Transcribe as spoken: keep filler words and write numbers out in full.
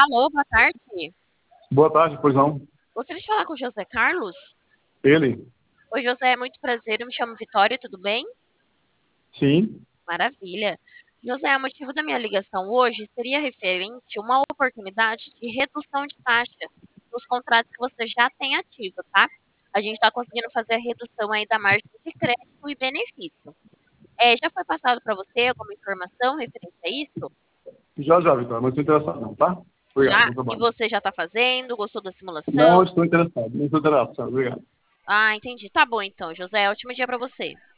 Alô, boa tarde. Boa tarde, pois não. Gostaria de falar com o José Carlos? Ele? Oi, José, muito prazer. Eu me chamo Vitória, tudo bem? Sim. Maravilha. José, o motivo da minha ligação hoje seria referente a uma oportunidade de redução de taxa nos contratos que você já tem ativo, tá? A gente está conseguindo fazer a redução aí da margem de crédito e benefício. É, já foi passado para você alguma informação referente a isso? Já, já, Vitória, mas estou interessado não, tá? Obrigado, Já? bom E trabalho. você já está fazendo? Gostou da simulação? Não estou interessado, não estou interessado, obrigado. Ah, entendi. Tá bom então, José. Ótimo dia para você.